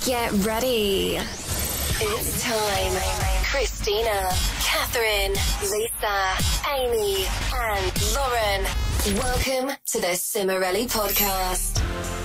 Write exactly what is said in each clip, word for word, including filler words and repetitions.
Get ready. It's time. Christina, Catherine, Lisa, Amy, and Lauren. Welcome to the Cimorelli Podcast.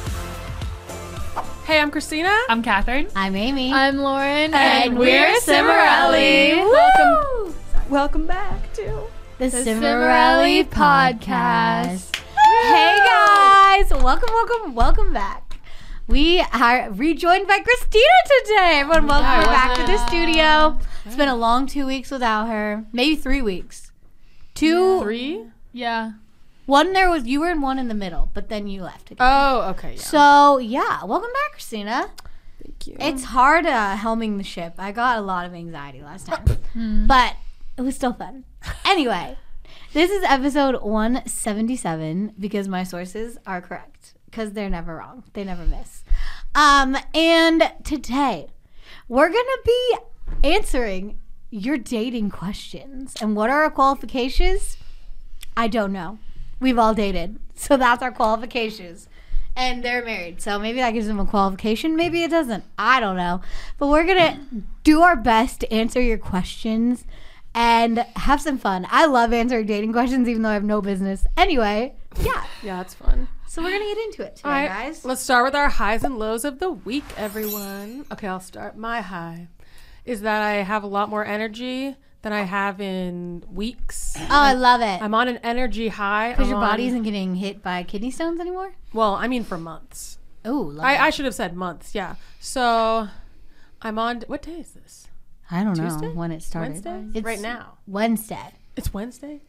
Hey, I'm Christina. I'm Catherine. I'm Amy. I'm Lauren. And, and we're Cimorelli. Welcome, welcome back to the, the Cimorelli Cimorelli Podcast. Podcast. Hey guys, welcome, welcome, welcome back. We are rejoined by Christina today. Everyone, welcome Yeah, her back to the yeah. studio. It's been a long two weeks without her. Maybe three weeks. Two, three. Yeah. One there was you were in one in the middle, but then you left again. Oh, okay. Yeah. So yeah, welcome back, Christina. Thank you. It's hard uh, helming the ship. I got a lot of anxiety last time, but it was still fun. Anyway, this is episode one seventy-seven because my sources are correct because they're never wrong. They never miss. Um, and today we're gonna be answering your dating questions. And what are our qualifications? I don't know. We've all dated, so that's our qualifications. And they're married, so maybe that gives them a qualification. Maybe it doesn't. I don't know. But we're going to do our best to answer your questions and have some fun. I love answering dating questions, even though I have no business. Anyway, yeah. Yeah, it's fun. So we're going to get into it today, All right, guys. let's start with our highs and lows of the week, everyone. Okay, I'll start. My high is that I have a lot more energy than I have in weeks. Oh, I love it. I'm on an energy high. Because I'm your on- body isn't getting hit by kidney stones anymore? Well, I mean for months. Oh, love I, it. I should have said months, yeah. So I'm on, what day is this? I don't Tuesday? know when it started. Wednesday? It's right now. Wednesday. It's Wednesday?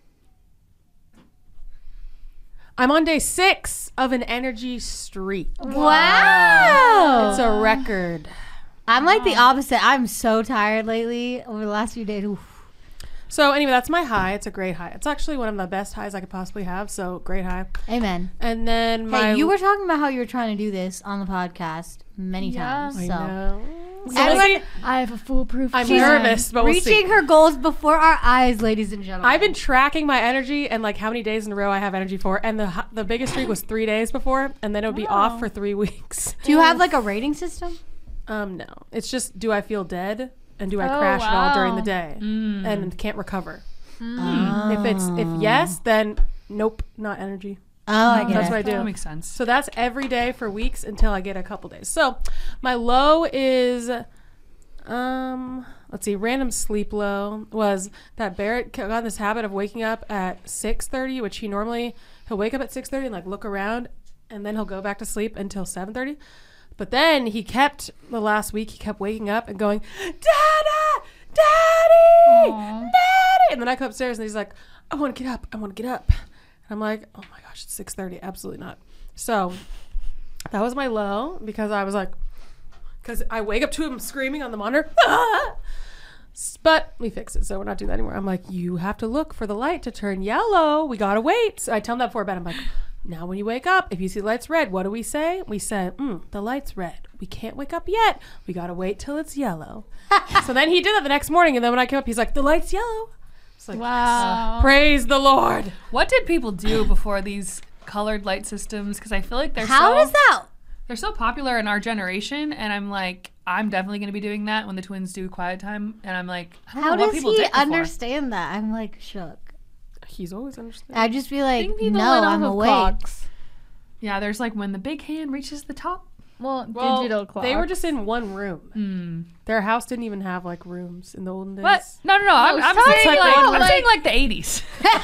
I'm on day six of an energy streak. Wow. It's a record. I'm like the opposite. I'm so tired lately over the last few days. Oof. So anyway, that's my high. It's a great high. It's actually one of the best highs I could possibly have. So great high. Amen. And then my Hey, you were talking about how you were trying to do this on the podcast many Yeah. times. I So know. So Everyone- we'll see. I have a foolproof I'm plan. nervous, but we'll reaching see. her goals before our eyes, ladies and gentlemen. I've been tracking my energy and like how many days in a row I have energy for, and the hi- the biggest streak was three days before, and then it would be off for three weeks. Do you have like a rating system? Um, no, it's just do I feel dead and do I Oh, crash at all during the wow. day Mm. and can't recover. Oh. If it's if yes, then nope, not energy. Oh, I get That's it. what I do. That makes sense. So that's every day for weeks until I get a couple days. So my low is, um, let's see, random sleep low was that Barrett got in this habit of waking up at six thirty, which he normally, he'll wake up at six thirty and like look around and then he'll go back to sleep until seven thirty. But then he kept, the last week, he kept waking up and going, Dada, Daddy, Aww. Daddy. And then I come upstairs and he's like, I want to get up. I want to get up. And I'm like, oh my gosh, it's six thirty. Absolutely not. So that was my low because I was like, because I wake up to him screaming on the monitor. Ah! But we fixed it, so we're not doing that anymore. I'm like, you have to look for the light to turn yellow. We got to wait. So I tell him that before bed. I'm like, now when you wake up, if you see the light's red, what do we say? We say, mm, the light's red. We can't wake up yet. We got to wait till it's yellow. So then he did that the next morning. And then when I came up, he's like, the light's yellow. It's like, Wow. praise the Lord. What did people do before these colored light systems? Because I feel like they're How so does that? they're so popular in our generation, and I'm like, I'm definitely going to be doing that when the twins do quiet time. And I'm like, I don't How know what does people he did before. understand that? I'm like shook. He's always understood. I'd just be like, think people no, went off I'm of awake. clocks. Yeah, there's like when the big hand reaches the top. Well, Well, digital clocks. they were just in one room. Mm. Their house didn't even have like rooms in the olden days. What? No, no, no. I'm, I'm it's saying like like, they- I'm like- saying like the eighties.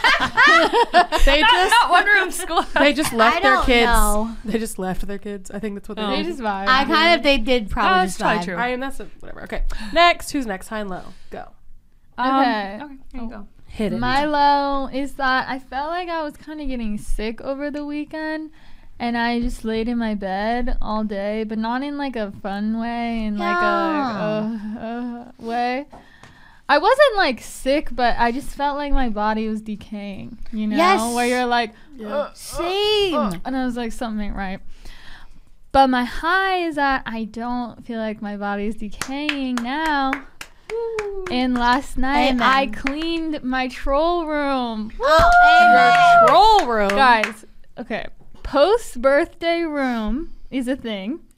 They not, just not one room school. they just left I their don't kids. know. They just left their kids. I think that's what they Oh. They did. just vibe. I kind of, they did probably that's just probably vibe. true. I mean, that's a, whatever. Okay. Next, who's next? High and low. Go. Um, Okay. okay. There you go. Hit it. My low is that I felt like I was kind of getting sick over the weekend, and I just laid in my bed all day, but not in like a fun way, in like a, a, a way. I wasn't like sick, but I just felt like my body was decaying, you know, Yes. where you're like, Yeah. "Uh, Same. uh," and I was like, something ain't right. But my high is that I don't feel like my body is decaying now. And last night Amen. I cleaned my troll room. Oh, Your troll room. Guys, okay. Post birthday room is a thing.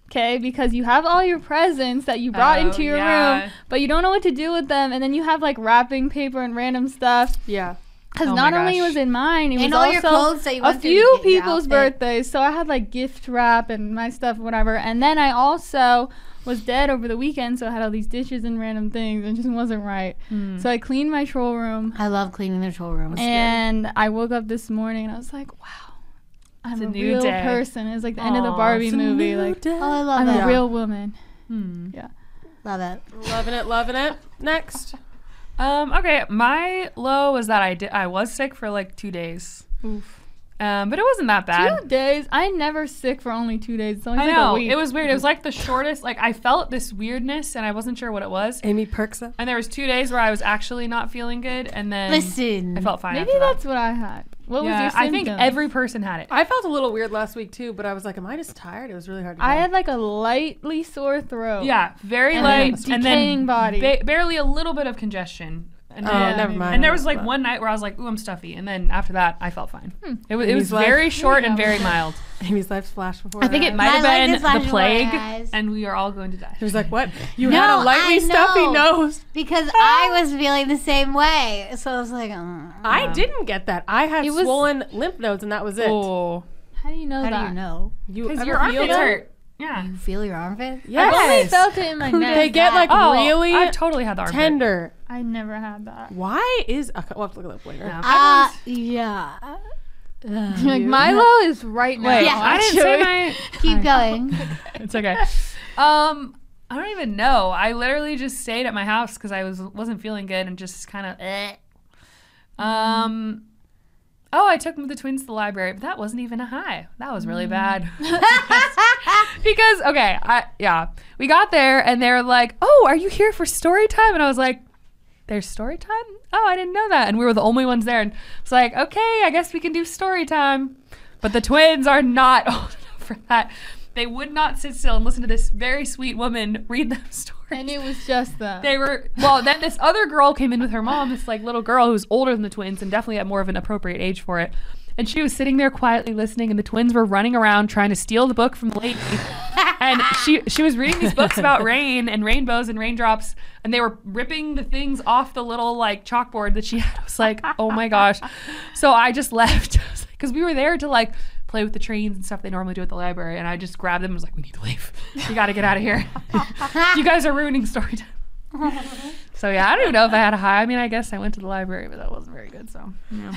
okay? Because you have all your presents that you brought Oh, into your yeah. room, but you don't know what to do with them, and then you have like wrapping paper and random stuff. Yeah. Because Oh not my only gosh. was it mine, it And was all also your clothes that you a went through to few get your people's outfit. birthdays. So I had like gift wrap and my stuff, whatever. And then I also was dead over the weekend, so I had all these dishes and random things, and it just wasn't right. Hmm. So I cleaned my troll room, I love cleaning the troll room. and I woke up this morning and I was like, wow, I'm It's a a, new real day. person. It's like the end of the Aw, Barbie It's a movie. new Like, day. Oh, I love I'm it. a real woman. Hmm. Love it. Loving it, loving it. Next. Um, okay, my low was that I did I was sick for like two days. Oof. Um, but it wasn't that bad. Two days. I never sick for only two days. It's only I like know. a week. It was weird. It was like the shortest, like I felt this weirdness and I wasn't sure what it was. Amy perks up. And there was two days where I was actually not feeling good and then Listen. I felt fine Maybe after that. that's what I had. What Yeah, was your I think symptoms? every person had it. I felt a little weird last week too, but I was like, am I just tired? It was really hard to I tell. had like a lightly sore throat. Yeah, very And light then and decaying then body. ba- barely a little bit of congestion. And Oh, then, never mind. And there was like one night where I was like, "Ooh, I'm stuffy," and then after that, I felt fine. It was it Amy's was life. very short and Yeah. very mild. Amy's life flashed before I think her it eyes. might have My life been is flashing the before my plague, eyes. and we are all going to die. It was like, what? You No, had a lightly I stuffy know. nose. Because I was feeling the same way. So I was like, mm. I Yeah. didn't get that. I had It was- swollen lymph nodes, and that was it. Oh, How do you know How that? do you know? You because ever your feel armpits that? hurt. Yeah. You feel your armpit? Yes. I've only felt it in my neck. They get like Oh, really I've totally had the armpit. tender. I never had that. Why is okay, we'll have to look it up later? Yeah. Uh, yeah. Like my low is right now. Wait, Yeah, I didn't say actually. my. Keep going. It's okay. Um, I don't even know. I literally just stayed at my house because I was wasn't feeling good and just kind of. Eh. Um. Oh, I took the twins to the library, but that wasn't even a high. That was really bad. Because okay, I yeah, we got there and they were like, "Oh, are you here for story time?" And I was like, "There's story time? Oh, I didn't know that." And we were the only ones there, and it's like, "Okay, I guess we can do story time." But the twins are not old enough for that. They would not sit still and listen to this very sweet woman read them stories. And it was just them. They were well. Then this other girl came in with her mom, this like little girl who's older than the twins and definitely at more of an appropriate age for it. And she was sitting there quietly listening, and the twins were running around trying to steal the book from the lady. And she she was reading these books about rain and rainbows and raindrops, and they were ripping the things off the little like chalkboard that she had. I was like, oh my gosh. So I just left because we were there to like play with the trains and stuff they normally do at the library, and I just grabbed them and was like, we need to leave. You got to get out of here. You guys are ruining story time. So yeah, I don't even know if I had a high. I mean, I guess I went to the library, but that wasn't very good. So yeah.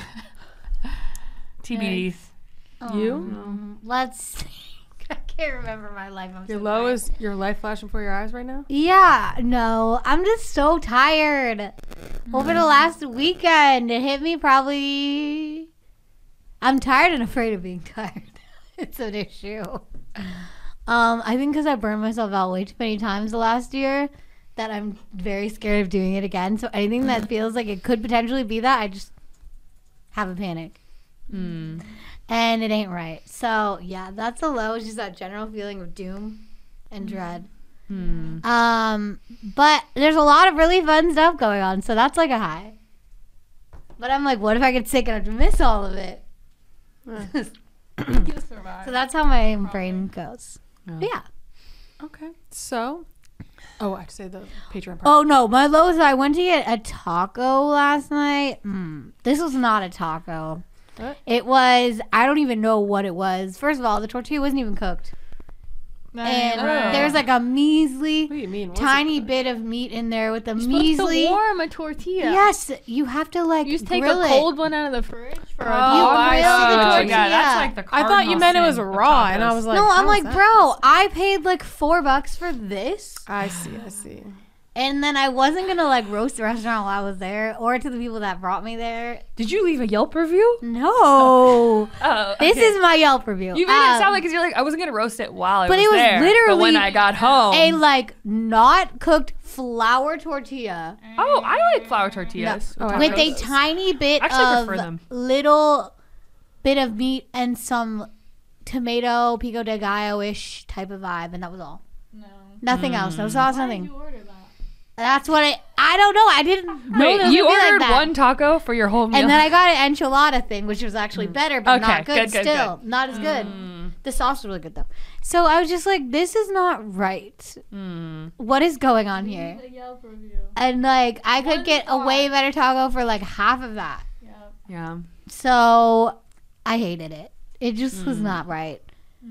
T B D. You? Um, let's see. I can't remember my life. I'm Your so low tired. is your life flashing before your eyes right now? Yeah, no. I'm just so tired. Over the last weekend, it hit me probably. I'm tired and afraid of being tired. It's an issue. Um, I think because I burned myself out way too many times the last year that I'm very scared of doing it again. So anything that feels like it could potentially be that, I just have a panic. Mm. And it ain't right. So yeah, that's a low. It's just that general feeling of doom and dread. Mm. Um, but there's a lot of really fun stuff going on, so that's like a high. But I'm like, what if I get sick and I have to miss all of it? You'll survive. So that's how my brain goes. Yeah. Yeah. Okay. So, oh, I have to say the Patreon part. Oh no, my low is I went to get a taco last night. Mm, this was not a taco. What? It was, I don't even know what it was. First of all, the tortilla wasn't even cooked. And Oh. there was like a measly, What do you mean? What was tiny it? bit of meat in there with a You're supposed measly. to warm a tortilla. Yes, you have to like You just take grill a it. cold one out of the fridge for a Oh, You dog. grill I the see. tortilla. Yeah, that's like the I thought you cardinal meant it was sin of raw, and I tacos. was like, No, I'm how is like, that bro, I paid like four bucks for this, I see, I see. and then I wasn't gonna like roast the restaurant while I was there, or to the people that brought me there. Did you leave a Yelp review? No, Oh, this okay. is my Yelp review. You made it Um, sound like, because you're like, I wasn't gonna roast it while I but was it was there. But literally when I got home, a like not cooked flour tortilla oh, I like flour tortillas No. Oh, I tacos. with a those. tiny bit I actually of prefer them. little bit of meat and some tomato pico de gallo-ish type of vibe, and that was all. No. Nothing else. No sauce. Why did Nothing. you order that? That's what it. I don't know. I didn't know Wait, there was you gonna be like ordered that. one taco for your whole meal? And then I got an enchilada thing, which was actually better, but Okay, not good, good, good, still. Not as good. Mm. The sauce was really good though. So I was just like, this is not right. Mm. What is going on here? And like, I could One get star. a way better taco for like half of that. Yeah. So I hated it. It just was not right.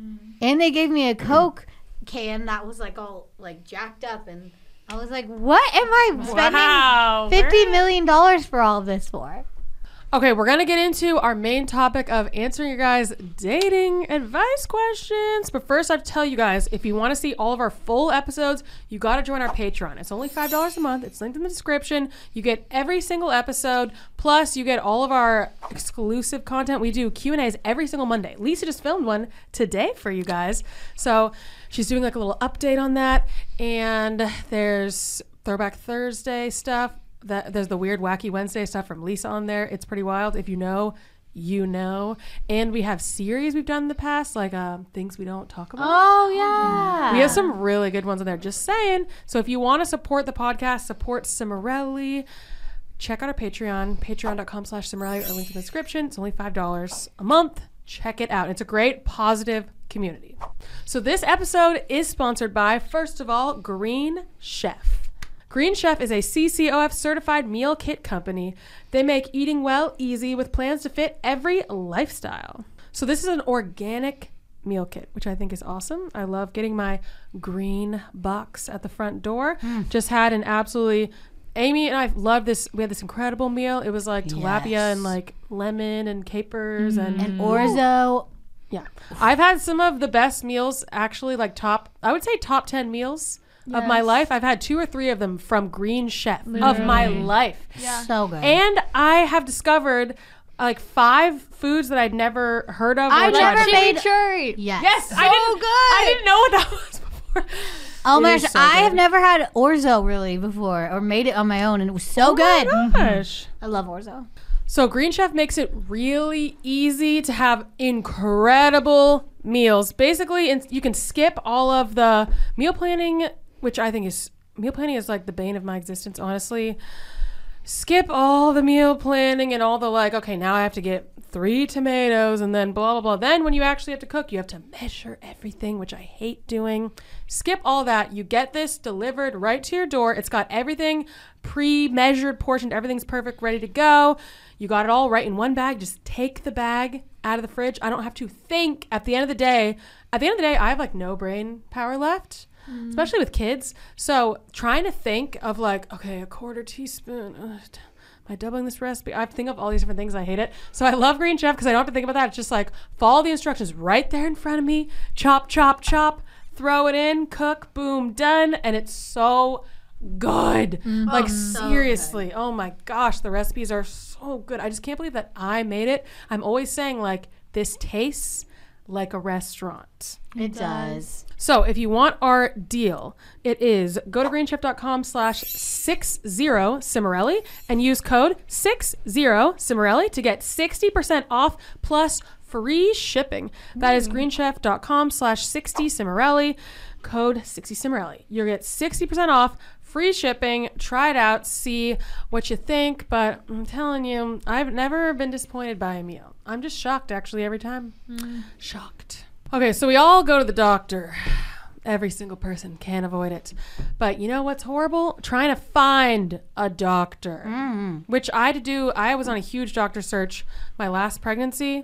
And they gave me a Coke can that was like all like jacked up, and I was like, what am I spending Wow. fifty million dollars for all of this for? Okay, we're going to get into our main topic of answering your guys' dating advice questions. But first, I have to tell you guys, if you want to see all of our full episodes, you got to join our Patreon. It's only five dollars a month. It's linked in the description. You get every single episode. Plus, you get all of our exclusive content. We do Q and A's every single Monday. Lisa just filmed one today for you guys. So she's doing like a little update on that. And there's Throwback Thursday stuff. That there's the weird wacky Wednesday stuff from Lisa on there. It's pretty wild. If you know, you know. And we have series we've done in the past, like um, things we don't talk about. Oh yeah. We have some really good ones on there. Just saying. So if you want to support the podcast, support Cimarelli, check out our Patreon, patreon.com slash Cimarelli, or link in the description. It's only five dollars a month. Check it out. It's a great, positive community. So this episode is sponsored by, first of all, Green Chef. Green Chef is a C C O F certified meal kit company. They make eating well easy with plans to fit every lifestyle. So this is an organic meal kit, which I think is awesome. I love getting my green box at the front door. Mm. Just had an absolutely... Amy and I loved this. We had this incredible meal. It was like tilapia Yes. and like lemon and capers and... And orzo. Yeah. I've had some of the best meals, actually, like top... I would say top ten meals of my Yes. life. I've had two or three of them from Green Chef of Literally. my life. Yeah. So good. And I have discovered like five foods that I'd never heard of. or I've tried never before. made- Chimichurri. yes. Yes, I didn't. I didn't know what that was before. Oh my It is gosh, so I good. have never had orzo really before, or made it on my own, and it was so Oh my good. gosh. I love orzo. So Green Chef makes it really easy to have incredible meals. Basically, in- you can skip all of the meal planning, which I think is meal planning is like the bane of my existence, honestly. Skip all the meal planning and all the like, okay, now I have to get three tomatoes and then blah, blah, blah. Then when you actually have to cook, you have to measure everything, which I hate doing. Skip all that. You get this delivered right to your door. It's got everything pre-measured, portioned. Everything's perfect, ready to go. You got it all right in one bag. Just take the bag out of the fridge. I don't have to think at the end of the day. At the end of the day, I have like no brain power left. Especially with kids. So trying to think of like, okay, a quarter teaspoon. Ugh, am I doubling this recipe? I have to think of all these different things. I hate it. So I love Green Chef because I don't have to think about that. It's just like follow the instructions right there in front of me. Chop, chop, chop. Throw it in. Cook. Boom. Done. And it's so good. Like Oh, so seriously. Oh my gosh. The recipes are so good. I just can't believe that I made it. I'm always saying like this tastes like a restaurant. It does. So if you want our deal, it is go to greenchef.com slash six zero Cimarelli and use code six zero Cimarelli to get sixty percent off plus free shipping. That is greenchef.com slash sixty Cimarelli, code sixty Cimarelli. You'll get sixty percent off, free shipping. Try it out, see what you think. But I'm telling you, I've never been disappointed by a meal. I'm just shocked actually every time. Shocked. Okay, so we all go to the doctor. Every single person can't avoid it. But you know what's horrible? Trying to find a doctor. Mm. Which I had to do. I was on a huge doctor search my last pregnancy.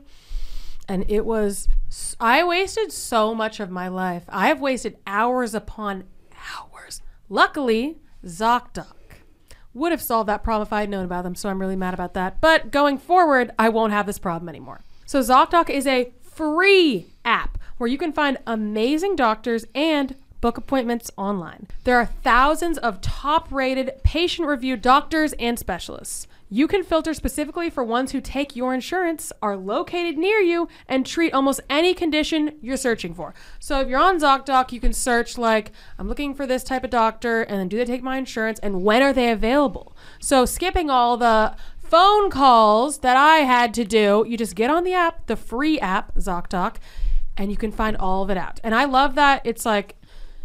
And it was, I wasted so much of my life. I have wasted hours upon hours. Luckily, ZocDoc would have solved that problem if I had known about them. So I'm really mad about that. But going forward, I won't have this problem anymore. So ZocDoc is a free app where you can find amazing doctors and book appointments online. There are thousands of top-rated, patient-reviewed doctors and specialists. You can filter specifically for ones who take your insurance, are located near you, and treat almost any condition you're searching for. So if you're on ZocDoc, you can search like, I'm looking for this type of doctor, and then do they take my insurance, and when are they available? So skipping all the phone calls that I had to do, you just get on the app, the free app, ZocDoc, and you can find all of it out. And I love that it's like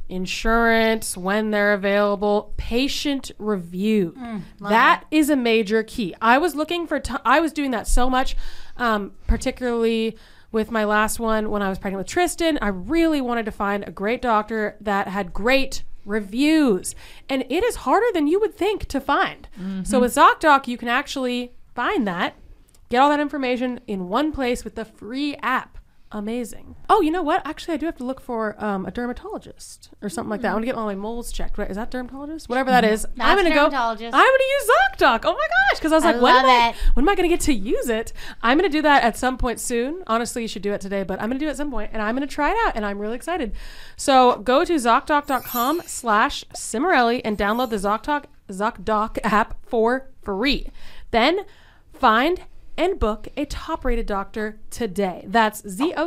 insurance, when they're available, patient review. Mm, that is a major key. I was looking for, t- I was doing that so much, um, particularly with my last one when I was pregnant with Tristan. I really wanted to find a great doctor that had great reviews. And it is harder than you would think to find. Mm-hmm. So with ZocDoc, you can actually find that, get all that information in one place with the free app. Amazing. Oh, you know what? Actually, I do have to look for um, a dermatologist or something mm. like that. I want to get all my moles checked. Right? Is that dermatologist? Whatever that is. That's I'm gonna go. I'm dermatologist. gonna use ZocDoc. Oh my gosh! Because I was I like, when am I? it. When am I gonna get to use it? I'm gonna do that at some point soon. Honestly, you should do it today, but I'm gonna do it at some point, and I'm gonna try it out, and I'm really excited. So go to ZocDoc.com slash Cimorelli and download the ZocDoc ZocDoc app for free. Then find and book a top-rated doctor today. That's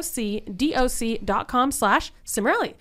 Z-O-C-D-O-C dot com slash Cimorelli.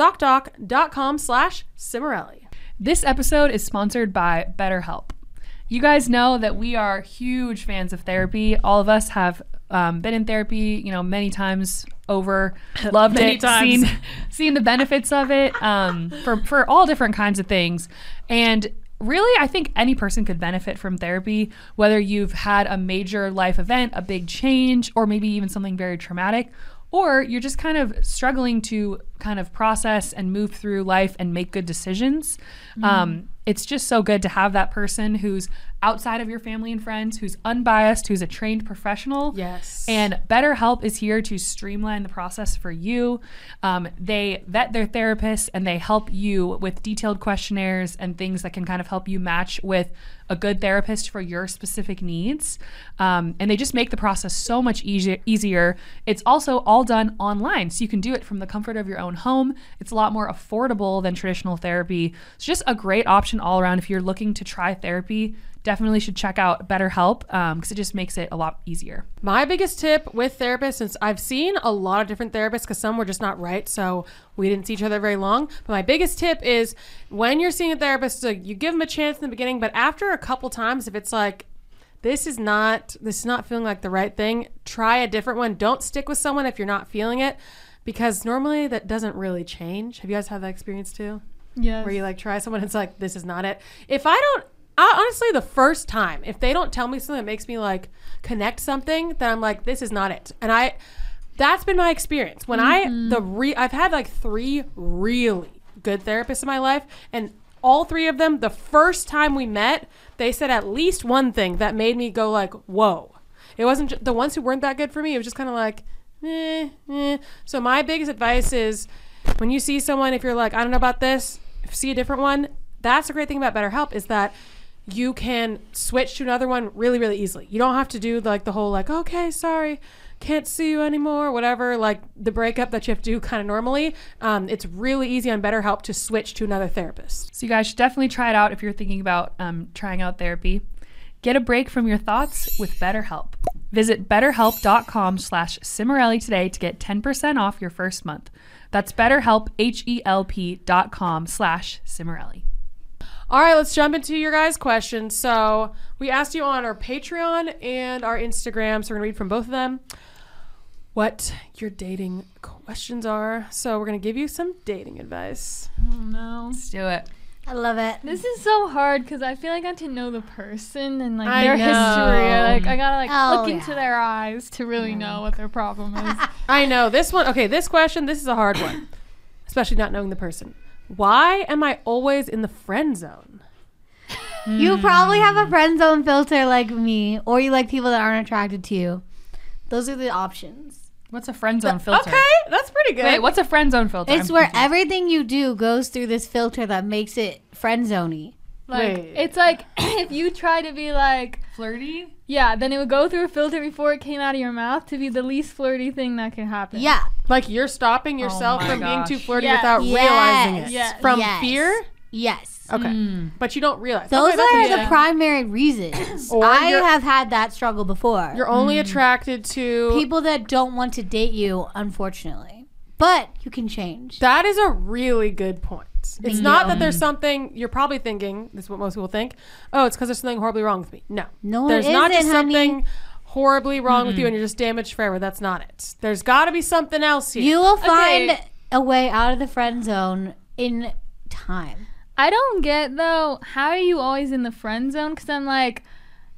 ZocDoc.com slash Cimorelli. This episode is sponsored by BetterHelp. You guys know that we are huge fans of therapy. All of us have um, been in therapy, you know, many times over, loved Many it, times. seen seen the benefits of it um, for for all different kinds of things. And really, I think any person could benefit from therapy, whether you've had a major life event, a big change, or maybe even something very traumatic, or you're just kind of struggling to kind of process and move through life and make good decisions. Mm. Um, it's just so good to have that person who's outside of your family and friends, who's unbiased, who's a trained professional. Yes. And BetterHelp is here to streamline the process for you. Um, they vet their therapists and they help you with detailed questionnaires and things that can kind of help you match with a good therapist for your specific needs. Um, and they just make the process so much easier, easier. It's also all done online, so you can do it from the comfort of your own home. It's a lot more affordable than traditional therapy. It's just a great option all around. If you're looking to try therapy, definitely should check out BetterHelp because um, it just makes it a lot easier. My biggest tip with therapists, since I've seen a lot of different therapists because some were just not right, so we didn't see each other very long. But my biggest tip is when you're seeing a therapist, so you give them a chance in the beginning, but after a couple times, if it's like, this is not, this is not feeling like the right thing, try a different one. Don't stick with someone if you're not feeling it, because normally that doesn't really change. Have you guys had that experience too? Yes. Where you like try someone, it's like, this is not it. If I don't, I, honestly, the first time, if they don't tell me something that makes me like connect something, then I'm like, this is not it. And I, that's been my experience. When mm-hmm. I, the re, I've had like three really good therapists in my life, and all three of them, the first time we met, they said at least one thing that made me go like, whoa. It wasn't ju- the ones who weren't that good for me. It was just kind of like, eh, eh. So my biggest advice is when you see someone, if you're like, I don't know about this, see a different one. That's the great thing about BetterHelp is that you can switch to another one really, really easily. You don't have to do like the whole like, okay, sorry, can't see you anymore, whatever, like the breakup that you have to do kind of normally. Um, it's really easy on BetterHelp to switch to another therapist. So you guys should definitely try it out if you're thinking about um, trying out therapy. Get a break from your thoughts with BetterHelp. Visit betterhelp.com slash Cimorelli today to get ten percent off your first month. That's BetterHelp, H-E-L-P dot com slash Cimorelli. All right, let's jump into your guys' questions. So we asked you on our Patreon and our Instagram, so we're going to read from both of them what your dating questions are. So we're going to give you some dating advice. Oh, no. Let's do it. I love it. This is so hard because I feel like I have to know the person and like I their know. history. Like I gotta like Oh, look yeah. into their eyes to really know what their problem is. I know. This one, okay, this question, this is a hard one, especially not knowing the person. Why am I always in the friend zone? You probably have a friend zone filter like me, or you like people that aren't attracted to you. Those are the options. What's a friend zone filter? Okay, that's pretty good. Wait, what's a friend zone filter? It's I'm where confused. everything you do goes through this filter that makes it friend zoney. Like Wait. it's like if you try to be like flirty? yeah, then it would go through a filter before it came out of your mouth to be the least flirty thing that can happen. Yeah. Like you're stopping yourself my from gosh. being too flirty Yeah. without Yes. realizing it. Yes. From Yes. fear? Yes. Okay. Mm. But you don't realize. Those Okay, that's are interesting. the primary reasons. Or I you're- have had that struggle before. You're only attracted to People that don't want to date you, unfortunately. But you can change. That is a really good point. It's Thank not you. that there's something you're probably thinking. This is what most people think. Oh, it's because there's something horribly wrong with me. No, No, it there's not isn't, just honey. something horribly wrong with you and you're just damaged forever. That's not it. There's got to be something else here. You will find Okay. a way out of the friend zone in time. I don't get though, how are you always in the friend zone? Because I'm like,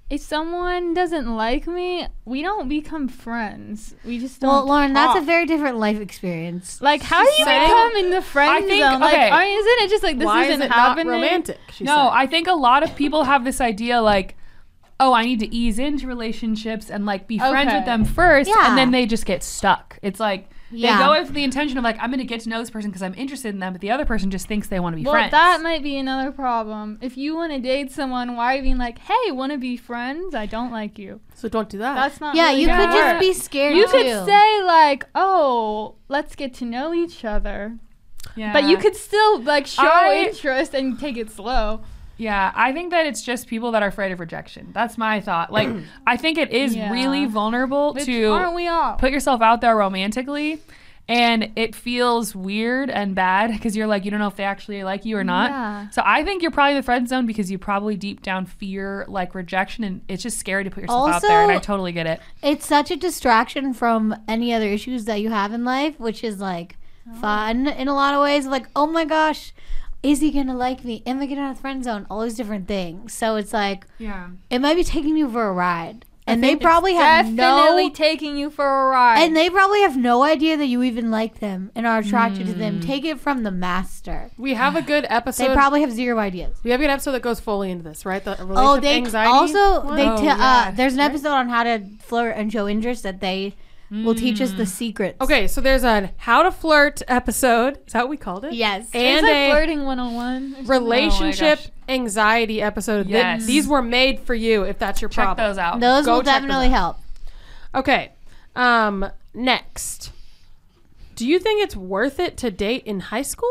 if someone doesn't like me, we don't become friends. We just don't. Well, Lauren, talk. that's a very different life experience. Like, how do you saying- become in the friend I think- zone? Like, okay. I mean, isn't it just like this Why isn't is it happening? not romantic? She No, said. I think a lot of people have this idea like, oh, I need to ease into relationships and like be friends Okay. with them first, Yeah. and then they just get stuck. It's like Yeah. they go with the intention of like, I'm going to get to know this person because I'm interested in them, but the other person just thinks they want to be Well, friends. that might be another problem. If you want to date someone, why are you being like, hey, want to be friends? I don't like you. So don't do that. That's not Yeah, really you gonna could just work. be scared You too. could say like, oh, let's get to know each other. yeah. But you could still like show I- interest and take it slow. Yeah, I think that it's just people that are afraid of rejection. That's my thought. Like, I think it is Yeah. really vulnerable Which to aren't we all? put yourself out there romantically, and it feels weird and bad because you're like, you don't know if they actually like you or not. Yeah. So I think you're probably in the friend zone because you probably deep down fear like rejection, and it's just scary to put yourself out there, and I Also- totally get it. It's such a distraction from any other issues that you have in life, which is like fun in a lot of ways. Like, oh my gosh, is he gonna like me? Am I getting out of the friend zone? All these different things. So it's like Yeah. it might be taking you for a ride, and they It's probably have definitely no. taking you for a ride. And they probably have no idea that you even like them and are attracted to Hmm. them. Take it from the master. we have a good episode. They probably have zero ideas. we have a good episode that goes fully into this, right? The relationship Oh, they anxiety. also one? they Oh, t- yeah. uh, there's an episode on how to flirt and show interest that they will teach us the secrets. Okay, so there's a how to flirt episode. Is that what we called it? Yes. it's And like a flirting one oh one. relationship gosh. anxiety episode. That- Yes. these were made for you if that's your Check problem. those out. Those Go will check those definitely out. help. Okay. Um, next. Do you think it's worth it to date in high school?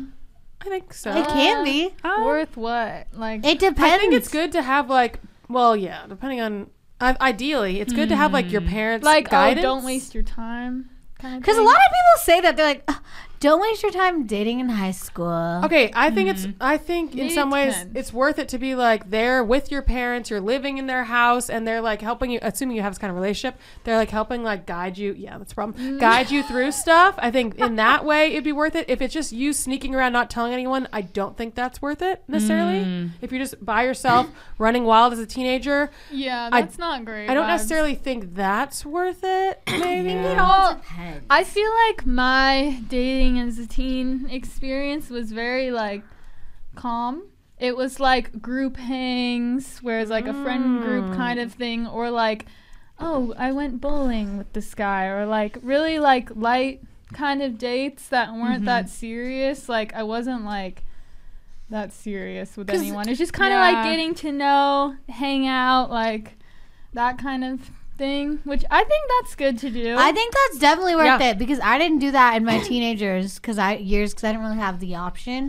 I think so. It can be. Um, Worth what? Like, It depends. I think it's good to have like, well, yeah, depending on. I ideally, it's good to have like your parents' like, guidance. oh, don't waste your time. Because a lot of people say that they're like, "Ugh, don't waste your time dating in high school. Okay, I think it's. I think in Maybe some it ways depends. it's worth it to be like there with your parents. You're living in their house, and they're like helping you. Assuming you have this kind of relationship, they're like helping like guide you. Yeah, that's a problem. Guide you through stuff. I think in that way it'd be worth it. If it's just you sneaking around not telling anyone, I don't think that's worth it necessarily. If you're just by yourself running wild as a teenager, Yeah, I- that's not great. I don't vibes. necessarily think that's worth it. Maybe. It Well, all depends. I feel like my dating as a teen experience was very like calm. It was like group hangs, where it's like a friend group kind of thing, or like, oh, I went bowling with this guy, or like really like light kind of dates that weren't that serious. Like I wasn't like that serious with 'Cause- anyone. It's just kind of Yeah. like getting to know, hang out, like that kind of thing, which I think that's good to do. I think that's definitely worth Yeah. it because I didn't do that in my teenagers because I years because I didn't really have the option,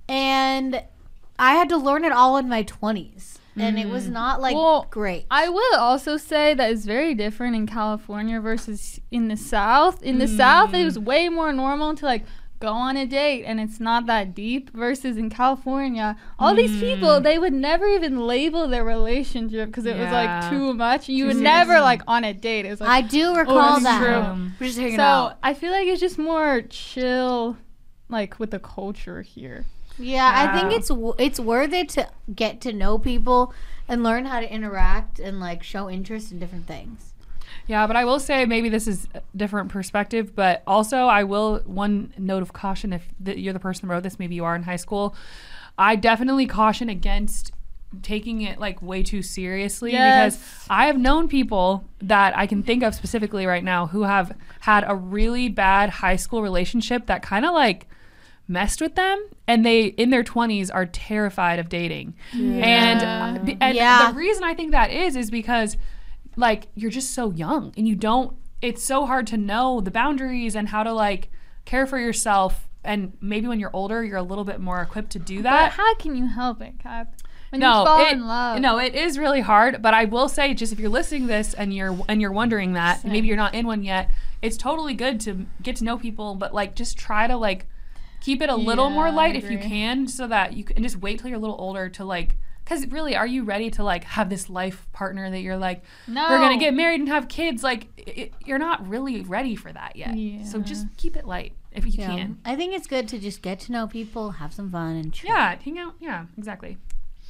and I had to learn it all in my twenties, and it was not like Well, great. I will also say that it's very different in California versus in the South. In the South, it was way more normal to like go on a date and it's not that deep versus in California, all these people, they would never even label their relationship because it was Yeah. like too much. You would never like on a date. It was like, I do recall that's that. true. We're just hanging so out. I feel like it's just more chill, like with the culture here. Yeah, I think Yeah. it's w- it's worth it to get to know people and learn how to interact and like show interest in different things. Yeah, but I will say maybe this is a different perspective, but also I will, one note of caution, if th- you're the person that wrote this, maybe you are in high school, I definitely caution against taking it like way too seriously Yes. because I have known people that I can think of specifically right now who have had a really bad high school relationship that kind of like messed with them, and they in their twenties are terrified of dating. And, uh, the- and Yeah. the reason I think that is is because like you're just so young and you don't it's so hard to know the boundaries and how to like care for yourself, and maybe when you're older you're a little bit more equipped to do But that. how can you help it, Cap? When no, you fall it, in love. no, it is really hard. But I will say, just if you're listening to this and you're and you're wondering that, and maybe you're not in one yet, it's totally good to get to know people. But like, just try to like keep it a little Yeah, more I light if you agree. can, so that you can and just wait till you're a little older to like. Because really, are you ready to like have this life partner that you're like, No. we're gonna get married and have kids? Like, it, you're not really ready for that yet. So Yeah. just keep it light if you Yeah. can. I think it's good to just get to know people, have some fun, and chill. Yeah, hang out. Yeah, exactly.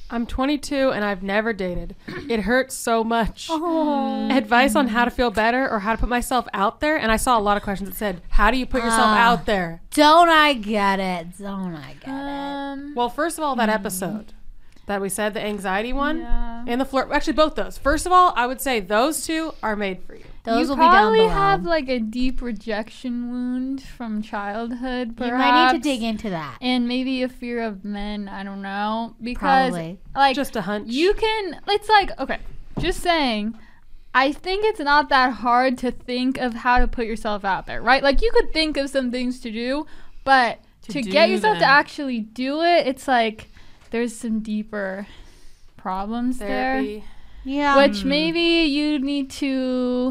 I'm twenty-two and I've never dated. It hurts so much. Oh. Advice on how to feel better or how to put myself out there. And I saw a lot of questions that said, how do you put yourself Ah. out there? Don't I get it? Don't I get it? Um, Well, first of all, that episode that we said, the anxiety one yeah. and the flirt. Actually, both those. First of all, I would say those two are made for you. Those you will be down probably below. have like a deep rejection wound from childhood, perhaps. You might need to dig into that. And maybe a fear of men. I don't know because Probably. like Just a hunch. you can. It's like okay, just saying. I think it's not that hard to think of how to put yourself out there, right? Like you could think of some things to do, but To to, do get yourself to them. actually do it, it's like there's some deeper problems Therapy. Yeah. there, which maybe you need to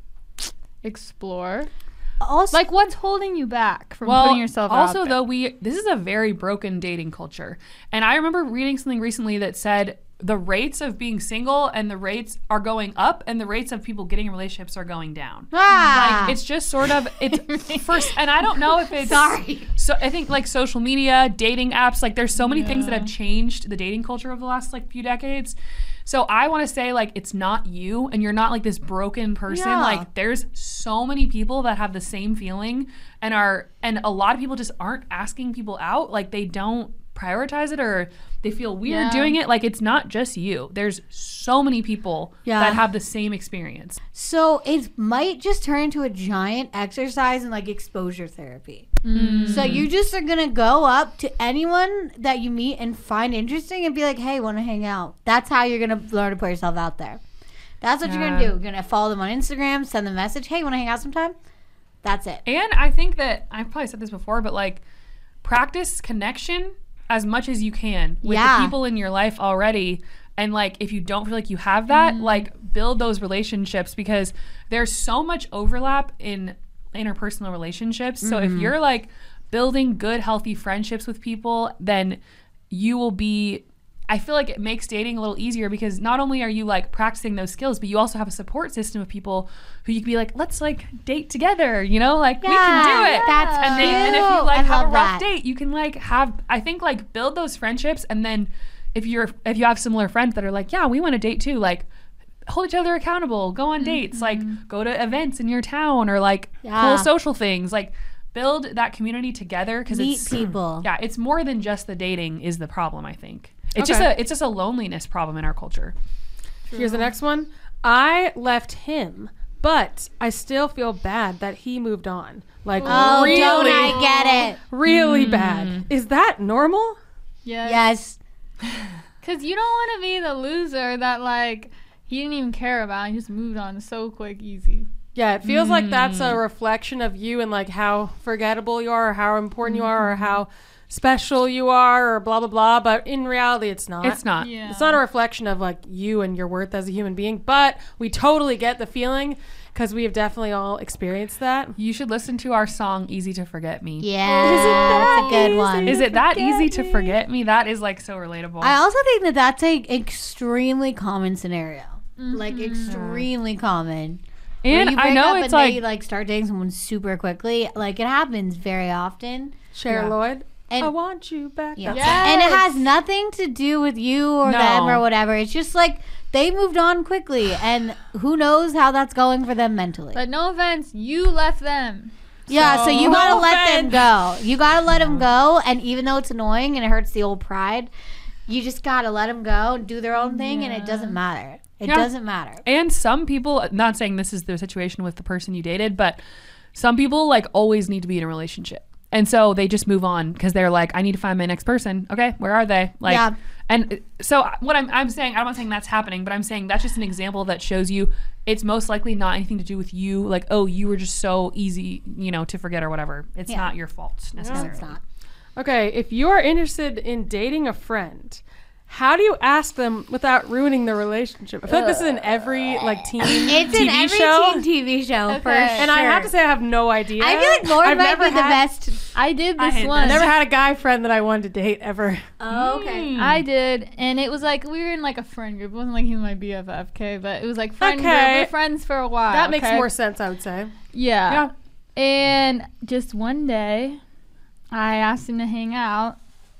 explore. also, Like, what's holding you back from Well, putting yourself out also there? though, we this is a very broken dating culture, and I remember reading something recently that said the rates of being single and the rates are going up, and the rates of people getting in relationships are going down. ah, Like it's just sort of it's first, and I don't know if it's sorry. So I think like social media, dating apps, like there's so many things that have changed the dating culture over the last like few decades. So I want to say like it's not you and you're not like this broken person. Yeah. Like there's so many people that have the same feeling and are and a lot of people just aren't asking people out. Like they don't prioritize it or they feel weird Yeah. doing it. Like it's not just you. There's so many people Yeah. that have the same experience. So it might just turn into a giant exercise in like exposure therapy. Mm. So you just are gonna go up to anyone that you meet and find interesting and be like, "Hey, want to hang out?" That's how you're gonna learn to put yourself out there. That's what you're gonna do. Yeah. You're gonna follow them on Instagram, send them a message, "Hey, want to hang out sometime?" That's it. And I think that I've probably said this before, but like practice connection as much as you can with Yeah. the people in your life already. And like if you don't feel like you have that, like build those relationships because there's so much overlap in interpersonal relationships. So if you're like building good, healthy friendships with people, then you will be I feel like it makes dating a little easier because not only are you like practicing those skills, but you also have a support system of people who you can be like, let's like date together, you know, like we can do it. That's and, they, cute. and if you like I have a love rough that. date, you can like have, I think like build those friendships. And then if you're, if you have similar friends that are like, yeah, we want to date too, like hold each other accountable, go on dates, like go to events in your town or like Yeah. cool social things, like build that community together. Cause Meet it's, people. yeah, it's more than just the dating is the problem, I think. It's just Okay. a it's just a loneliness problem in our culture. Here's the next one. I left him, but I still feel bad that he moved on. Like Oh, really, don't I get it? really bad. Is that normal? Yes. Yes. Because you don't want to be the loser that, like, he didn't even care about. He just moved on so quick, easy. Yeah, it feels like that's a reflection of you and like how forgettable you are or how important you are or how special you are or blah blah blah, but in reality it's not. It's not. Yeah. It's not a reflection of like you and your worth as a human being, but we totally get the feeling because we have definitely all experienced that. You should listen to our song "Easy to Forget Me." Yeah, that's a good one. Is it that easy to forget me? That is like so relatable. I also think that that's a extremely common scenario. Like extremely common. Where and you I break know up it's and like they like start dating someone super quickly. Like it happens very often. Cher Yeah. Lloyd, And I want you back. Yeah. That's- And it has nothing to do with you or No. them or whatever. It's just like they moved on quickly and who knows how that's going for them mentally. But no offense, you left them. yeah, so you No gotta let them offense. go. You gotta let them go. And even though it's annoying and it hurts the old pride, you just gotta let them go and do their own thing and it doesn't matter. It Yeah. doesn't matter. and some people, not saying this is the situation with the person you dated, but some people like always need to be in a relationship. And so they just move on because they're like, I need to find my next person. Okay, where are they? Like, Yeah. and so what I'm, I'm saying, I'm not saying that's happening, but I'm saying that's just an example that shows you it's most likely not anything to do with you. Like, oh, you were just so easy, you know, to forget or whatever. It's Yeah. not your fault necessarily. It's not. Okay, if you are interested in dating a friend, how do you ask them without ruining the relationship? I feel like this is in every like teen It's T V in every show. teen T V show for Okay. sure. And I have to say I have no idea. I feel like Lauren I've might never be the had- best. I did I this hate one. I've never had a guy friend that I wanted to date ever. Oh, okay. I did, and it was like we were in like a friend group. It wasn't like he was my B F F, okay? But it was like friend group. Okay. We're friends for a while. That makes okay? more sense, I would say. Yeah. Yeah. And just one day, I asked him to hang out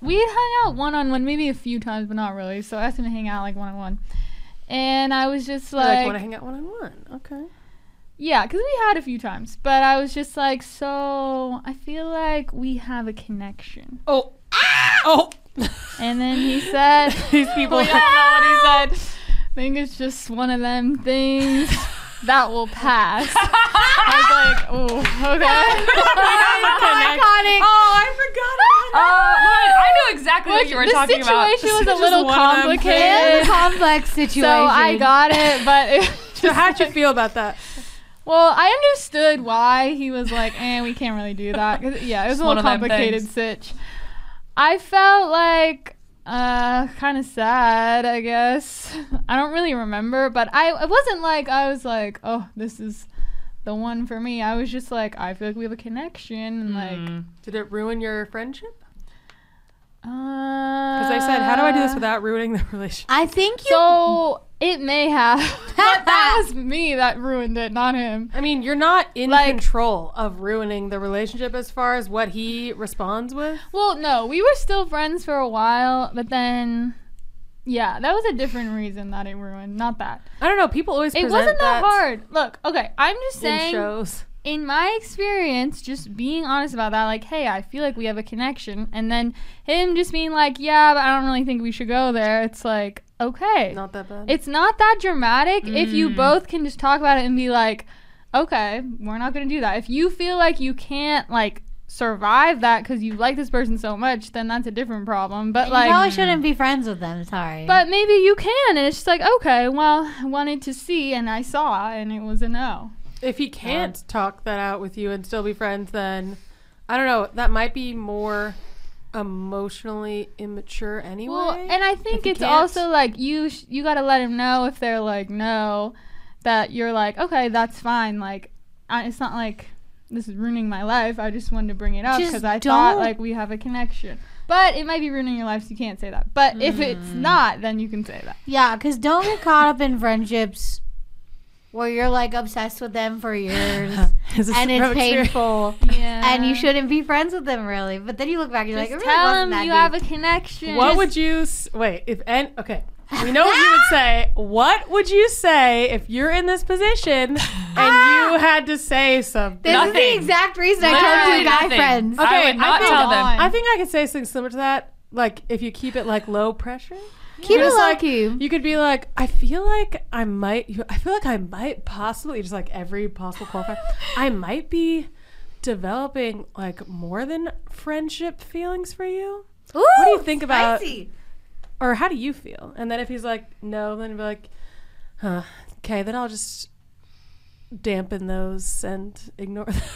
we hung out one on one, maybe a few times, but not really. So I asked him to hang out like one on one, and I was just You, like, like, want to hang out one on one? Okay. yeah, because we had a few times, but I was just like, so I feel like we have a connection. Oh. Oh. And then he said, These people. we don't know what he said. I think it's just one of them things that will pass. I was like, oh, okay. Iconic. Oh, I forgot about Uh, Lauren, I know exactly what you were the talking about. situation was Just a little one of them complicated. It's a complex situation. So I got it, but it, So how'd you feel about that? well, I understood why he was like, eh, we can't really do that. 'Cause, yeah, it was It's a one little of them complicated sitch. I felt like uh kind of sad, I guess. I don't really remember, but I it wasn't like I was like, oh, this is the one for me. I was just like, I feel like we have a connection, and like, Mm. Did it ruin your friendship? because Because I said, how do I do this without ruining the relationship? I think you. So it may have, but that was me that ruined it, not him. I mean, you're not in Like- control of ruining the relationship as far as what he responds with. Well, no, we were still friends for a while, but then, yeah, that was a different reason that it ruined, not that. I don't know. People always It present wasn't that that hard. Look, okay, I'm just in saying, shows. in my experience, just being honest about that, like, hey, I feel like we have a connection, and then him just being like, yeah, but I don't really think we should go there. It's like, okay. Not that bad. It's not that dramatic if you Mm. both can just talk about it and be like, okay, we're not going to do that. If you feel like you can't, like, survive that because you like this person so much, then that's a different problem. But, You like, probably shouldn't be friends with them. Sorry. but maybe you can, and it's just like, okay, well, I wanted to see, and I saw, and it was a no. If he can't talk that out with you and still be friends, then I don't know. That might be more emotionally immature anyway. Well, and I think he it's can't- also like you sh- you got to let him know if they're like no, that you're like, okay, that's fine. Like, I, it's not like this is ruining my life. I just wanted to bring it up Just because I thought don't- like we have a connection. But it might be ruining your life, so you can't say that. But if it's not, then you can say that. yeah, because don't get caught up in friendships where you're like obsessed with them for years Is this and from it's experience? painful. Yeah. And you shouldn't be friends with them really. But then you look back, you're Just like, it really tell wasn't him that you deep. have a connection. What would you s- wait? If and okay, we know what you would say. What would you say if you're in this position and you had to say something? This is Nothing. the exact reason I told Literally you guy nothing. friends. I Okay, would not I think- tell them. I think I could say something similar to that. Like if you keep it like low pressure. Keep You're it just low like, key. You could be like, I feel like I might. I feel like I might possibly just like every possible qualifier. I might be developing like more than friendship feelings for you. Ooh, What do you think about- spicy. Or how do you feel? And then if he's like, no, then you'd be like, huh, okay, then I'll just dampen those and ignore them.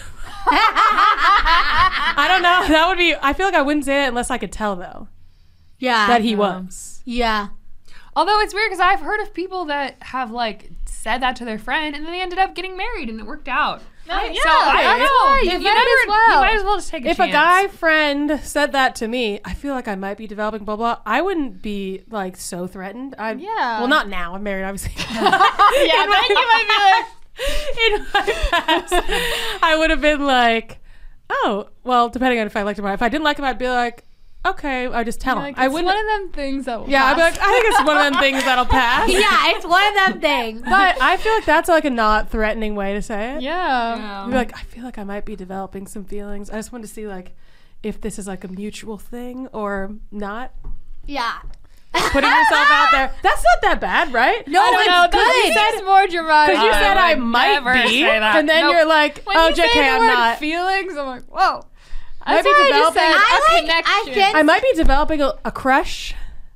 I don't know. That would be, I feel like I wouldn't say it unless I could tell, though, Yeah. that he was. Yeah. Although it's weird because I've heard of people that have like said that to their friend and then they ended up getting married and it worked out. yeah, so I don't that's know. right. You, You you might never, as well. you might as well just take a If chance. a guy friend said that to me, I feel like I might be developing blah, blah. I wouldn't be like so threatened. I Yeah. Well, not now. I'm married, obviously. Yeah, then you might be like, In my past, I would have been like, oh, well, depending on if I liked him or not. If I didn't like him, I'd be like, okay, I just tell him. like, I it's wouldn't. one of them things that will yeah, I'd be pass. like, I think it's one of them things that'll pass. Yeah, it's one of them things. But I feel like that's like a not threatening way to say it. Yeah. You'd be like, I feel like I might be developing some feelings. I just wanted to see like if this is like a mutual thing or not. Yeah. Putting yourself out there. That's not that bad, right? No, I don't it's know. good. That seems more dramatic. Because you I said I would might never be, say that. and then Nope. you're like, When oh, you J K, say the I'm word not. feelings, I'm like, whoa. Might That's be why I just developing- said I a like- connection. I can- I might be developing a, a crush.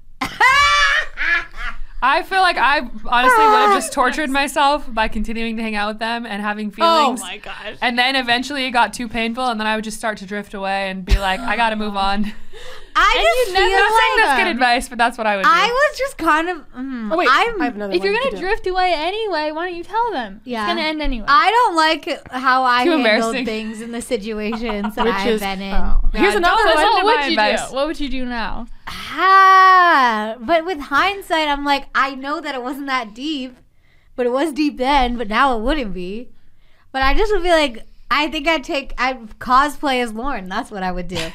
I feel like I honestly would have just tortured myself by continuing to hang out with them and having feelings. Oh gosh. And then eventually it got too painful, and then I would just start to drift away and be like, I gotta move on. I just I'm feel not saying like that's good advice, but that's what I would do. I was just kind of. Mm, Oh wait, I'm, I have another If one you're you gonna could do. drift away anyway, why don't you tell them? Yeah. It's gonna end anyway. I don't like how I Too handled embarrassing. things in the situations that Which I've is- been in. oh. Yeah, Here's another don't one. listen what to would my you advice. do? What would you do now? Ah, but with hindsight, I'm like, I know that it wasn't that deep, but it was deep then, but now it wouldn't be. But I just would be like, I think I'd take, I'd cosplay as Lauren. That's what I would do.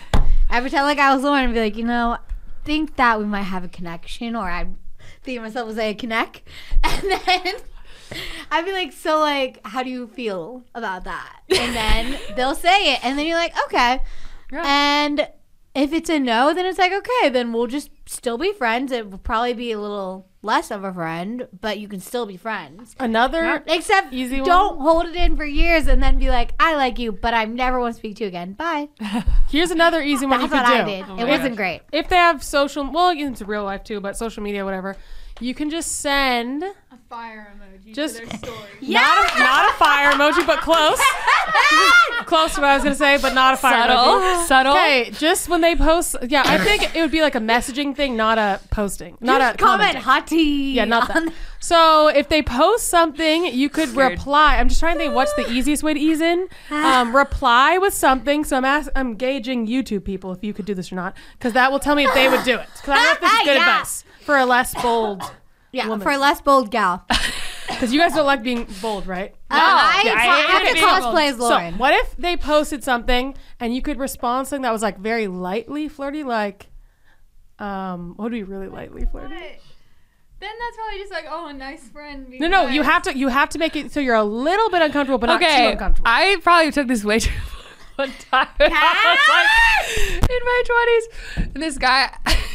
Every time like I was Lauren, I'd be like, you know, think that we might have a connection, or I'd think myself as a connect, and then I'd be like, so like, how do you feel about that? And then they'll say it, and then you're like, okay. Yeah. And if it's a no, then it's like, okay, then we'll just still be friends. It will probably be a little less of a friend, but you can still be friends. Another Except easy don't one. hold it in for years and then be like, I like you, but I never want to speak to you again. Bye. Here's another easy one That's you what could I do. did. Oh it my wasn't gosh. great. If they have social, well, it's real life too, but social media, whatever, you can just send A fire emoji Just- to their story. not a, not a fire emoji, but close. Close to what I was gonna say, but not a fire Subtle. emoji. Subtle. Okay, just when they post, yeah, I think it would be like a messaging thing, not a posting, not Just a comment commenting. hot tea. Yeah, not on- that. So if they post something, you could Scared. reply. I'm just trying to think what's the easiest way to ease in. Um, reply with something. So I'm ask, I'm gauging YouTube people if you could do this or not, because that will tell me if they would do it. Because I don't know if this is good Yeah. advice for a less bold. Yeah, woman. for a less bold gal. Because you guys don't like being bold, right? Uh, I, Yeah, I I, hate have to being cosplay as So Lauren. what if they posted something and you could respond something that was like very lightly flirty, like, um, what would be really lightly flirty? Then that's probably just like, oh, a nice friend. No, no, you have to you have to make it so you're a little bit uncomfortable, but not too Okay, uncomfortable. I probably took this way too one time. I was like in my twenties, and this guy,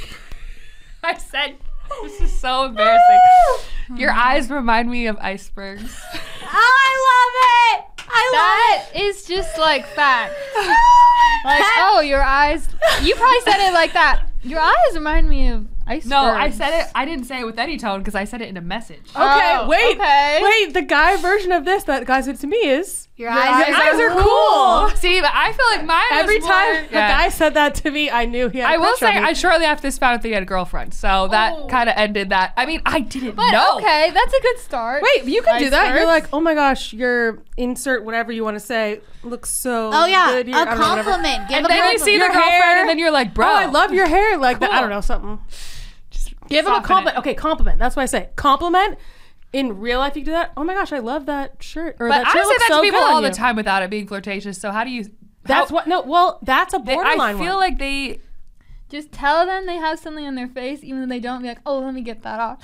I said, "This is so embarrassing." Your eyes remind me of icebergs. Oh, I love it. I That is just like fact. Like, oh, your eyes. You probably said it like that. Your eyes remind me of icebergs. No, I said it. I didn't say it with any tone because I said it in a message. Okay, Oh, wait, okay. wait. The guy version of this that guy said to me is Your eyes your are eyes are cool. See, but I feel like mine. Every was time more, a yeah. guy said that to me, I knew he had. a I will crush on say, me. I shortly after this found out that he had a girlfriend, so that Oh. kind of ended that. I mean, I didn't But know. okay, that's a good start. Wait, you can do that. You're Icebergs. like, oh my gosh, your insert whatever you want to say looks so. Oh, yeah. good here. A I don't know, whatever. compliment. Give And a then you compliment. see the Your girlfriend, hair. and then you're like, bro, Oh, I love your hair. Like that. I Cool. don't know something. Just Give him a soften compliment. it. Okay, compliment. That's what I say. Compliment. In real life, you can do that. Oh my gosh, I love that shirt. Or But that I shirt say looks that so to people good on all the you. time without it being flirtatious. So how do you? That's how- what. No, well, that's a they- borderline I feel one. like they. Just tell them they have something on their face, even though they don't. Be like, oh, let me get that off.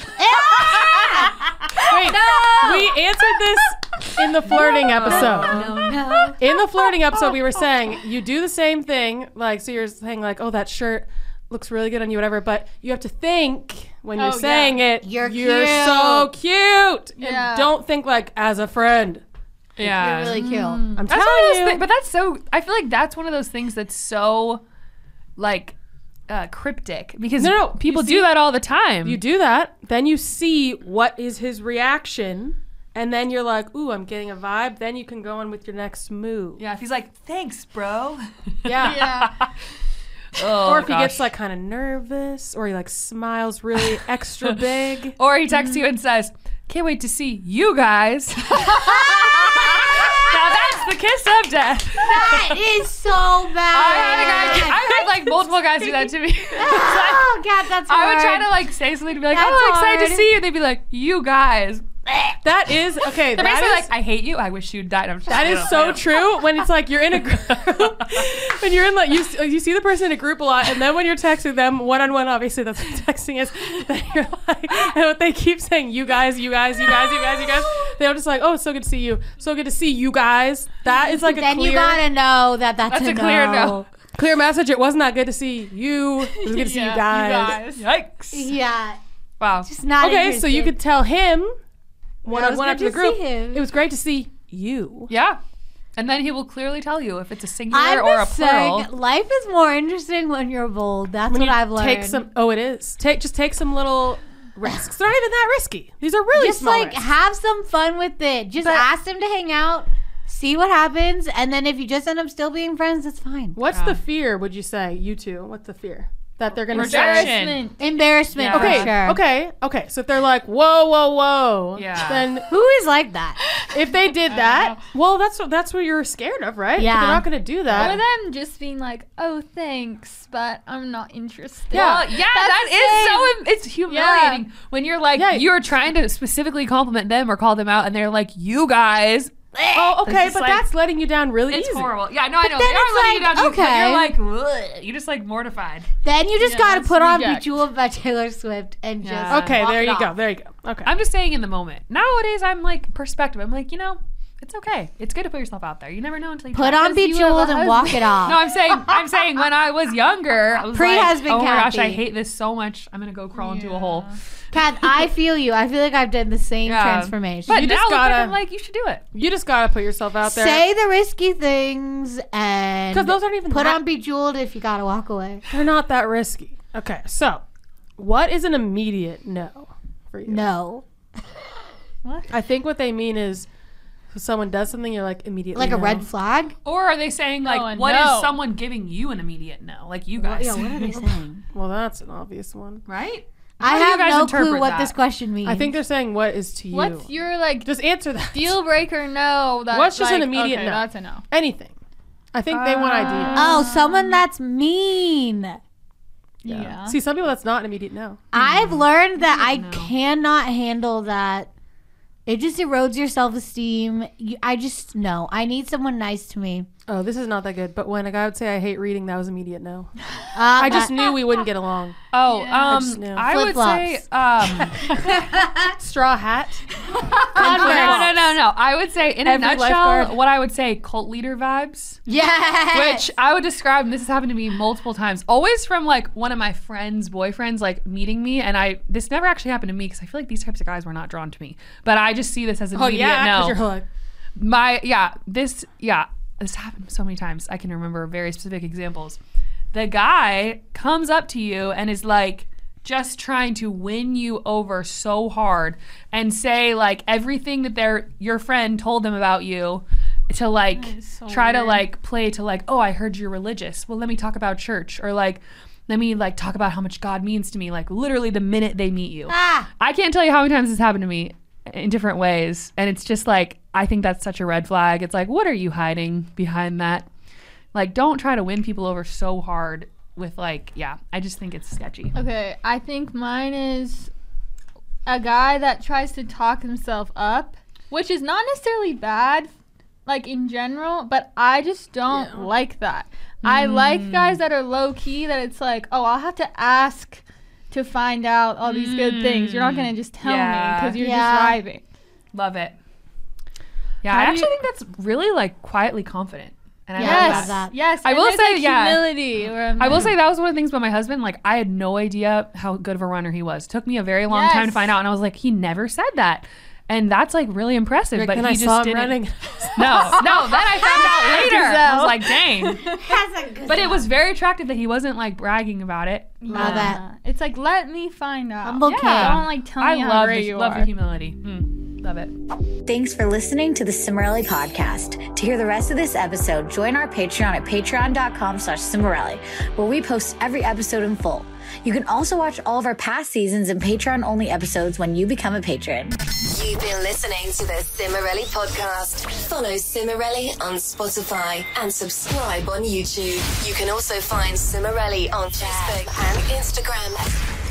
Wait, we answered this in the flirting episode. No, no. In the flirting episode, we were saying you do the same thing. Like, so you're saying like, oh, that shirt looks really good on you, whatever. But you have to think when you're Oh, saying it, You're so cute, Yeah. and don't think like as a friend. Yeah. You're really cute. I'm That's one telling of those you. thi- but that's so. I feel like that's one of those things that's so, like, uh, cryptic because No, no, people you do see- that all the time. You do that, then you see what is his reaction, and then you're like, ooh, I'm getting a vibe. Then you can go on with your next move. Yeah, if he's like, thanks, bro. Yeah. Yeah. Oh, Or if he gosh. gets like kind of nervous, or he like smiles really extra big. Or he texts you and says, can't wait to see you guys. Now that's the kiss of death. That is so I bad. had, a guy, I had like multiple guys do that to me. It's like, Oh, God, that's hard. I would try to like say something to be like, That's oh, excited to hard. see you. They'd be like, you guys. That is okay. They're That basically is, like, I hate you. I wish you'd died. I'm just that is so true. When it's like you're in a group, when you're in like you you see the person in a group a lot, and then when you're texting them one on one, obviously that's what texting is. Then you're like, and what they keep saying, you guys, you guys, you guys, you guys, you guys. They're just like, oh, it's so good to see you. So good to see you guys. That is like a then clear, you gotta know that that's, That's a, a clear no. clear message. It wasn't that good to see you. It was good to see you guys. Yikes. Yeah, Wow. just not. Okay, so you could tell him one It on was one good after the to group. see him. It was great to see you. Yeah. And then he will clearly tell you if it's a singular I'm or a just saying, plural. life is more interesting when you're bold. That's When what you I've learned. Take some. Oh, it is. Take just take some little risks. They're not even that risky. These are really just small like risks. have some fun with it. Just But- ask them to hang out, see what happens, and then if you just end up still being friends, that's fine. What's Yeah. the fear? Would you say you two? What's the fear that they're gonna Rejection. say? Embarrassment. Embarrassment, Yeah. for Okay, sure. okay, okay. So if they're like, whoa, whoa, whoa, Yeah. then Who is like that? if they did that, well, that's what that's what you're scared of, right? But Yeah. they're not gonna do Or that. them just being like, oh, thanks, but I'm not interested. Yeah. Well, yeah, that is so. im- It's humiliating when you're like Yeah. you're trying to specifically compliment them or call them out, and they're like, "You guys." Oh, okay, just but like- that's letting you down really It's easy. horrible. Yeah, no, I know. then They are it's letting you like, down. because okay. You're like, ugh. You're just like mortified. Then you just Yeah, gotta that's put on reject. Bejeweled by Taylor Swift and Yeah. just Okay, walk there it you off. go. There you go. Okay. I'm just saying in the moment. Nowadays, I'm like perspective. I'm like, you know, it's okay. It's good to put yourself out there. You never know until you Put try. on Because you Bejeweled have a and walk husband. it off. No, I'm saying, I'm saying when I was younger, I was Pre-husband like, oh my gosh, I Kathy. hate this so much. I'm gonna go crawl into a Yeah. hole. Kat, I feel you. I feel like I've done the same Yeah. transformation. But You now just look back, gotta- I'm like, you should do it. you just gotta put yourself out there. Say the risky things and 'Cause those aren't even put that- on Bejeweled if you gotta walk away. They're not that risky. Okay, so what is an immediate no for you? No. I think what they mean is if someone does something, you're like immediately Like a no. red flag? Or are they saying like, No, and what is no. someone giving you an immediate no? Like you guys, Yeah, what are they saying? Well, that's an obvious one. right? I How do you have guys no interpret clue what that? this question means. I think they're saying what is to you. What's your like Just answer that. deal breaker? No. That's What's just an like, immediate okay, no? That's a no. Anything. I think they want ideas. Oh, someone that's mean. Yeah. See, some people that's not an immediate no. I've learned that I No. cannot handle that. It just erodes your self esteem. I just, no. I need someone nice to me. Oh, this is not that good. But when a guy would say I hate reading, that was immediate no. Uh, I just that- knew we wouldn't get along. Oh, Yeah. um, just knew. I would say, Flip-flops. um, Straw hat. no, no, no, no. I would say, in a Every nutshell, lifeguard. what I would say, cult leader vibes. Yes. Which I would describe, and this has happened to me multiple times, always from like one of my friends' boyfriends, like meeting me. And I, this never actually happened to me because I feel like these types of guys were not drawn to me. But I just see this as an Oh immediate yeah, no. because you're like, My, yeah, this, yeah, this happened so many times. I can remember very specific examples. The guy comes up to you and is like, just trying to win you over so hard and say like everything that their your friend told them about you to like That is so try to weird. like play to like, oh, I heard you're religious. Well, let me talk about church, or like let me like talk about how much God means to me, like literally the minute they meet you. Ah. I can't tell you how many times this happened to me in different ways, and it's just like, I think that's such a red flag. It's like, what are you hiding behind that? Like, don't try to win people over so hard with like, yeah, I just think it's sketchy. Okay, I think mine is a guy that tries to talk himself up, which is not necessarily bad, like in general, but I just don't Yeah. like that. I like guys that are low key, that it's like, oh, I'll have to ask to find out all these good things. You're not gonna just tell me Yeah. because you're Yeah. just driving. Love it. Yeah, How I do actually you- think that's really like quietly confident. And I Yeah, love I Yes, love that. that. yes. I and will there's, say, like, yeah. humility. Where I'm I will like- say that was one of the things about my husband. Like, I had no idea how good of a runner he was. Took me a very long time to Yes. find out, and I was like, he never said that, and that's like really impressive. like, but and he I just saw him didn't. running. No, no. Then I found out later. I was like, dang. That's a good But it was very attractive that he wasn't like bragging about it. Love Yeah. It's like, let me find out. Humble kid. Yeah. Don't like tell I me how love great the, you love are. the humility. Mm, love it. Thanks for listening to the Cimarelli podcast. To hear the rest of this episode, join our Patreon at patreon.com slash Cimarelli, where we post every episode in full. You can also watch all of our past seasons and Patreon-only episodes when you become a patron. You've been listening to the Cimarelli podcast. Follow Cimarelli on Spotify and subscribe on YouTube. You can also find Cimarelli on Facebook and Instagram.